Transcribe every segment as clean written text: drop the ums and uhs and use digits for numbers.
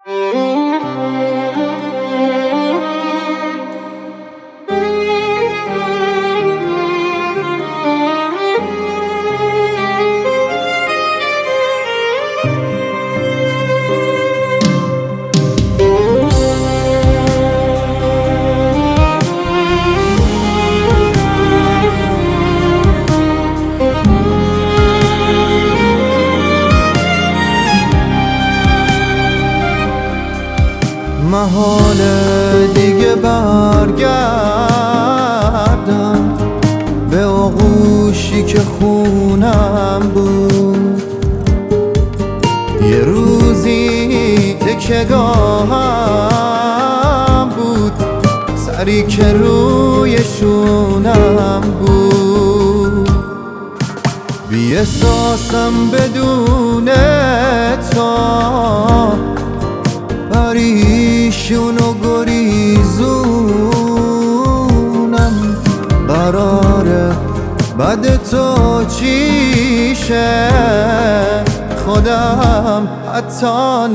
محاله دیگه برگردم به آغوشی که خونم بود. یه روزی تکیه‌گاهم بود، سری که روی شونم بود. بی احساسم بدون تو، پریشون و گریزونم. قراره بعد تو چیشه خودم حتی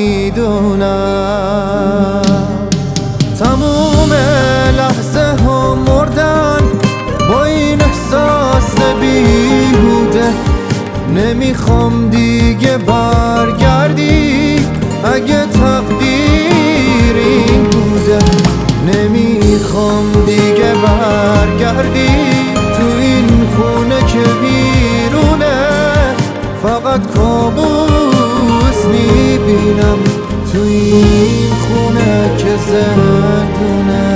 نمیدونم. تموم لحظه ها مردن با این احساس بیهوده. نمیخوام دیگه برگردی اگه تقدیر این بوده. نمیخوام دیگه برگردی تو این خونه که بیرونه. فقط کابوس میبینم تو این خونه که زندونه.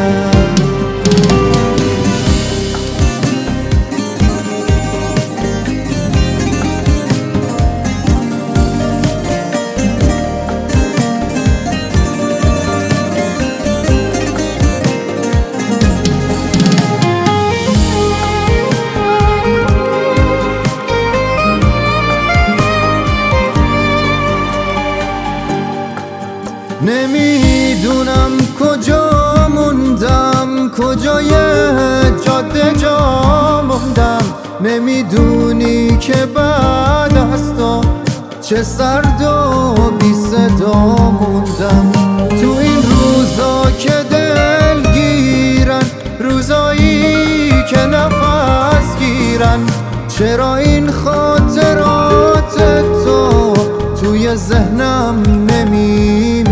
نمیدونم کجا موندم، کجای جاده جا موندم. نمیدونی که بعد از تو چه سرد و بی صدا موندم. تو این روزا که دلگیرن، روزایی که نفس گیرن، چرا این خاطرات تو توی ذهنم نمیمیرن؟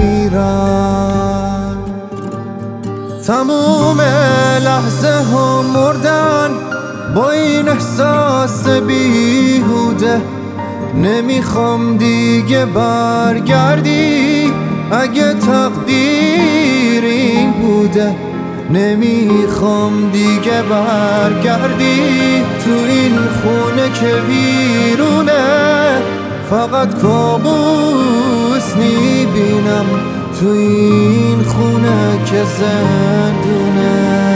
تموم لحظه ها مردن با این احساس بیهوده. نمیخوام دیگه برگردی اگه تقدیر این بوده. نمیخوام دیگه برگردی تو این خونه که بیرونه. فقط کابوس میبینم تو این خونه که زندونه.